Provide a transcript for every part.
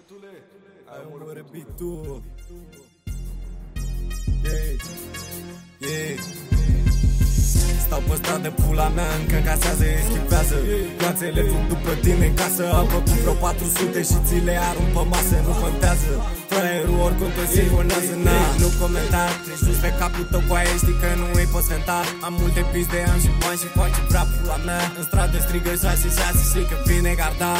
Ai omorât beat-ul. Stau pe stradă, pula mea încă încasează, eschivează. Gloanțele fug după tine în casă. Am făcut vreo 400 și ți le arunc pe masă. Nu contează, fraierul oricum te sinfonează. Nu comenta, treci dus pe capul tău cu aia, știi că nu îi poți fenta. Am multe piste, am și bani și fac ce vrea pula mea. În stradă strigă 6-6 și că vine garda.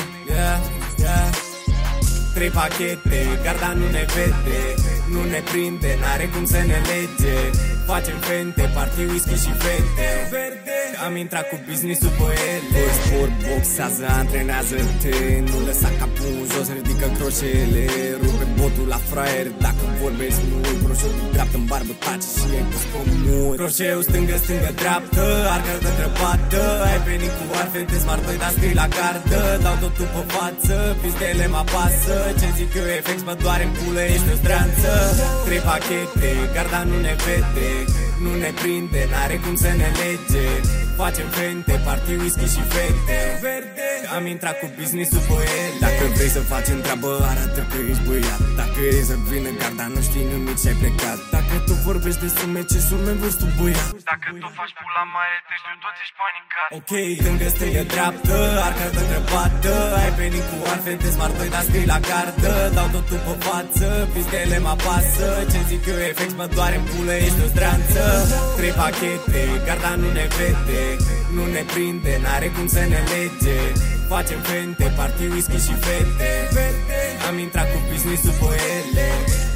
Trei pachete, garda nu ne vede, nu ne prinde, n-are cum să ne lege. Facem fente, party, whisky și fete. Am intrat cu business-ul pe ele. Sport, boxează, antrenează-te. Nu lăsa capul jos, ridică croșele. Rupe botul la fraier, dacă vorbești mult. Croșeul dreaptă în barbă, taci și e pus pe mult. Croșeul stângă, stângă, dreaptă, arcă de trăpată. Ai venit cu arfente, smart 2, dar scrii la gardă. Dau totul pe față, pistele mă apasă. Ce zic eu, FX mă doare în pulă, ești o zdreanță. Trei pachete, garda nu ne vede, nu ne prinde, n-are cum să ne lege. Facem fente, party, whisky și fete. Am intrat cu business-ul pe ele. Dacă vrei să facem treabă, arată că ești băiat. Dacă e să vină garda, nu știi nimic și ai plecat. Dacă tu vorbești de sume, ce sume vrei tu, băiat? Dacă tu faci pula mare, te știu, toți ești panicat. Ok, stângă, stângă, dreaptă, arcă de trăpată. Ai venit cu arfente, smart 2, dar scrii la gardă. Dau totul pe față, pistele mă apasă. Ce zic eu, FX mă doare în pulă, ești o zdreanță. Trei pachete, garda nu ne vede, nu ne prinde, n-are cum să ne lege. Facem fente, party, whisky și fete. Am intrat cu business-ul pe ele.